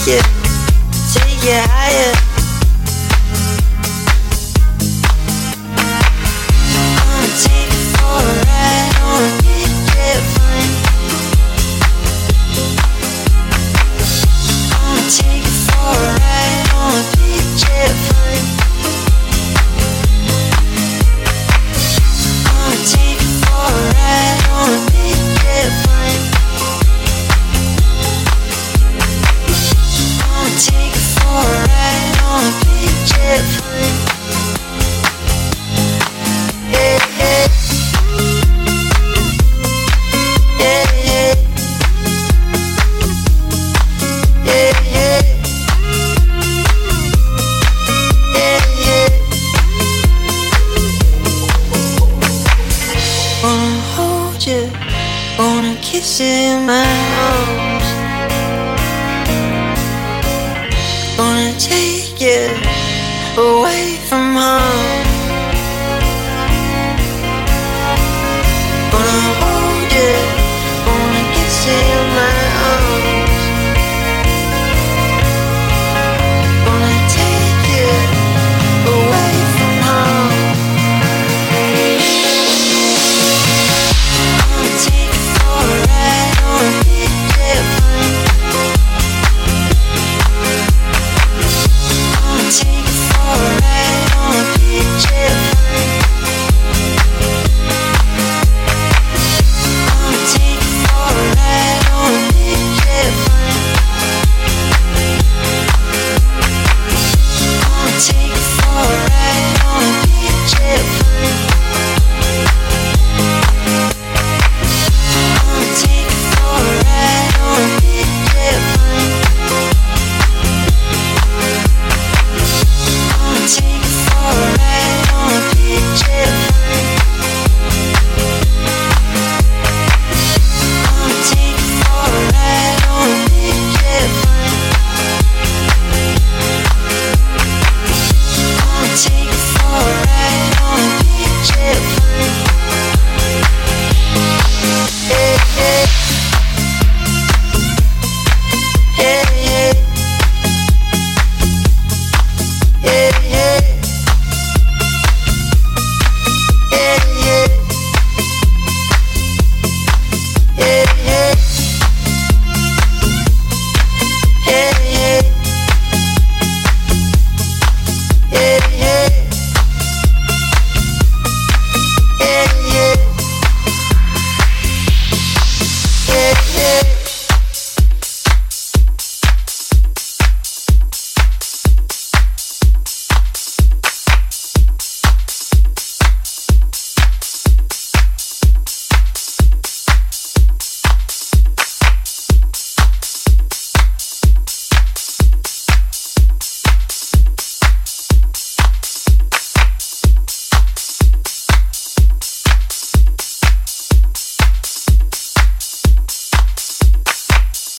you, take you higher. I'ma take you for a ride on a big jet plane. I'ma take you for a ride on a big jet plane. I'ma take you for a ride on a big jet plane. I'ma take you for a ride on a big jet plane. Yeah, yeah. Yeah, yeah. Yeah, yeah. Yeah, yeah. Wanna hold you, wanna kiss you in my arms. Gonna take you away from home.